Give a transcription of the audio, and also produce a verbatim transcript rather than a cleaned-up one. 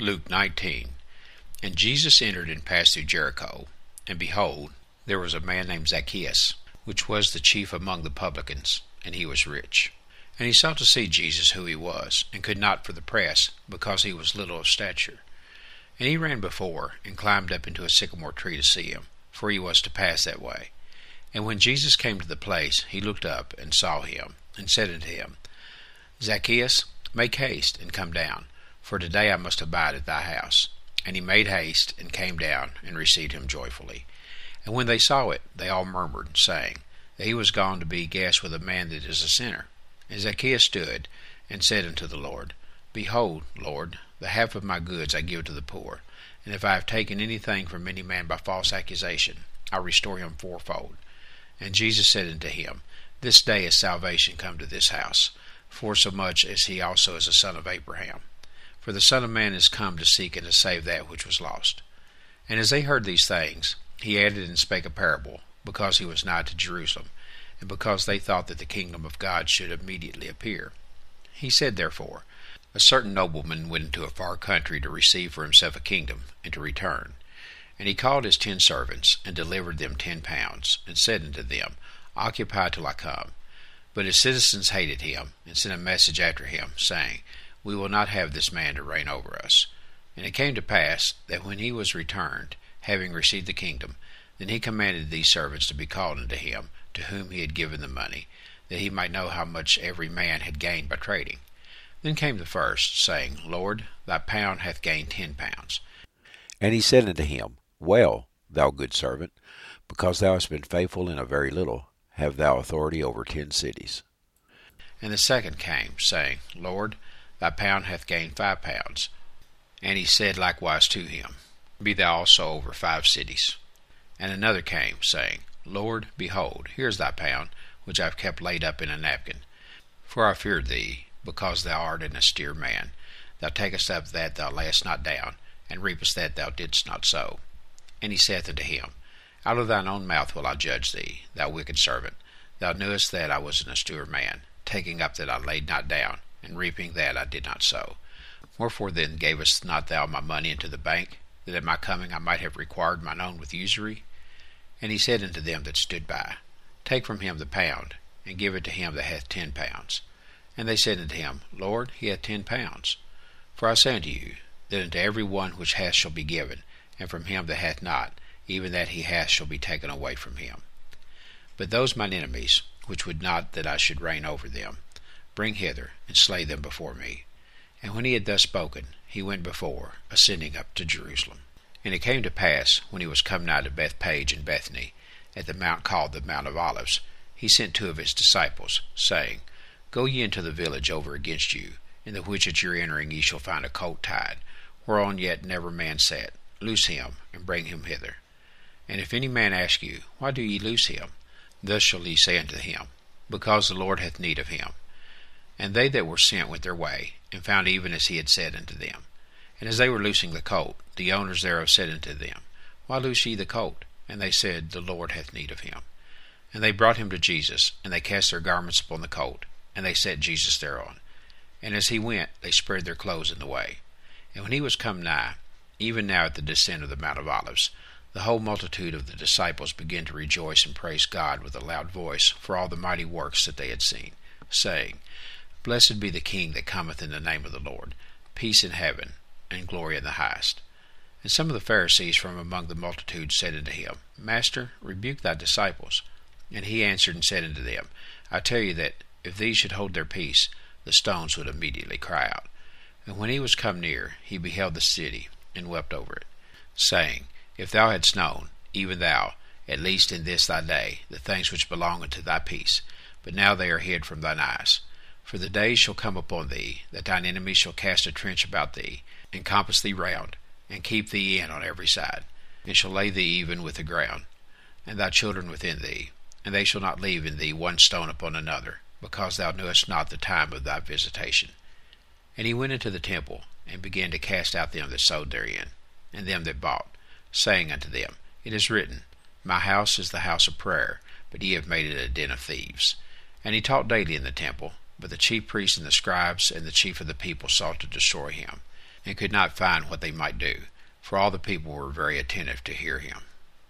Luke nineteen. And Jesus entered and passed through Jericho. And behold, there was a man named Zacchaeus, which was the chief among the publicans, and he was rich. And he sought to see Jesus who he was, and could not for the press, because he was little of stature. And he ran before, and climbed up into a sycamore tree to see him, for he was to pass that way. And when Jesus came to the place, he looked up, and saw him, and said unto him, Zacchaeus, make haste, and come down, for today I must abide at thy house. And he made haste, and came down, and received him joyfully. And when they saw it, they all murmured, saying, that he was gone to be guest with a man that is a sinner. And Zacchaeus stood, and said unto the Lord, Behold, Lord, the half of my goods I give to the poor, and if I have taken anything from any man by false accusation, I restore him fourfold. And Jesus said unto him, This day is salvation come to this house, forsomuch as he also is a son of Abraham. For the Son of Man is come to seek and to save that which was lost. And as they heard these things, he added and spake a parable, because he was nigh to Jerusalem, and because they thought that the kingdom of God should immediately appear. He said therefore, A certain nobleman went into a far country to receive for himself a kingdom, and to return. And he called his ten servants, and delivered them ten pounds, and said unto them, Occupy till I come. But his citizens hated him, and sent a message after him, saying, We will not have this man to reign over us. And it came to pass, that when he was returned, having received the kingdom, then he commanded these servants to be called unto him, to whom he had given the money, that he might know how much every man had gained by trading. Then came the first, saying, Lord, thy pound hath gained ten pounds. And he said unto him, Well, thou good servant, because thou hast been faithful in a very little, have thou authority over ten cities. And the second came, saying, Lord, thy pound hath gained five pounds. And he said likewise to him, Be thou also over five cities. And another came, saying, Lord, behold, here is thy pound, which I have kept laid up in a napkin. For I feared thee, because thou art an austere man. Thou takest up that thou layest not down, and reapest that thou didst not sow. And he saith unto him, Out of thine own mouth will I judge thee, thou wicked servant. Thou knewest that I was an austere man, taking up that I laid not down, and reaping that I did not sow. Wherefore then gavest not thou my money into the bank, that at my coming I might have required mine own with usury? And he said unto them that stood by, Take from him the pound, and give it to him that hath ten pounds. And they said unto him, Lord, he hath ten pounds. For I say unto you, that unto every one which hath shall be given, and from him that hath not, even that he hath shall be taken away from him. But those mine enemies, which would not that I should reign over them, bring hither, and slay them before me. And when he had thus spoken, he went before, ascending up to Jerusalem. And it came to pass, when he was come nigh to Bethpage and Bethany, at the mount called the Mount of Olives, he sent two of his disciples, saying, Go ye into the village over against you, in the which at your entering ye shall find a colt tied, whereon yet never man sat. Loose him, and bring him hither. And if any man ask you, Why do ye loose him? Thus shall ye say unto him, Because the Lord hath need of him. And they that were sent went their way, and found even as he had said unto them. And as they were loosing the colt, the owners thereof said unto them, Why loose ye the colt? And they said, The Lord hath need of him. And they brought him to Jesus, and they cast their garments upon the colt, and they set Jesus thereon. And as he went, they spread their clothes in the way. And when he was come nigh, even now at the descent of the Mount of Olives, the whole multitude of the disciples began to rejoice and praise God with a loud voice for all the mighty works that they had seen, saying, Blessed be the King that cometh in the name of the Lord, peace in heaven, and glory in the highest. And some of the Pharisees from among the multitude said unto him, Master, rebuke thy disciples. And he answered and said unto them, I tell you that if these should hold their peace, the stones would immediately cry out. And when he was come near, he beheld the city, and wept over it, saying, If thou hadst known, even thou, at least in this thy day, the things which belong unto thy peace, but now they are hid from thine eyes. For the days shall come upon thee, that thine enemies shall cast a trench about thee, and compass thee round, and keep thee in on every side, and shall lay thee even with the ground, and thy children within thee, and they shall not leave in thee one stone upon another, because thou knewest not the time of thy visitation. And he went into the temple, and began to cast out them that sowed therein, and them that bought, saying unto them, It is written, My house is the house of prayer, but ye have made it a den of thieves. And he taught daily in the temple, but the chief priests and the scribes and the chief of the people sought to destroy him, and could not find what they might do, for all the people were very attentive to hear him.